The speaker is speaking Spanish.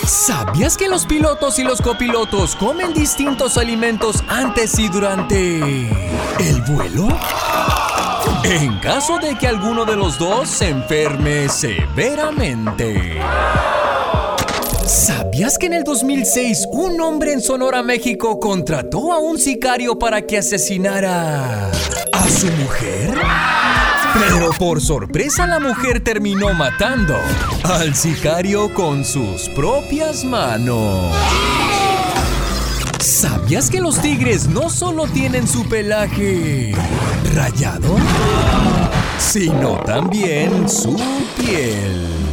¿Sabías que los pilotos y los copilotos comen distintos alimentos antes y durante el vuelo? En caso de que alguno de los dos se enferme severamente. ¿Sabías que en el 2006 un hombre en Sonora, México, contrató a un sicario para que asesinara a su mujer? Pero por sorpresa la mujer terminó matando al sicario con sus propias manos. ¿Sabías que los tigres no solo tienen su pelaje rayado, sino también su piel?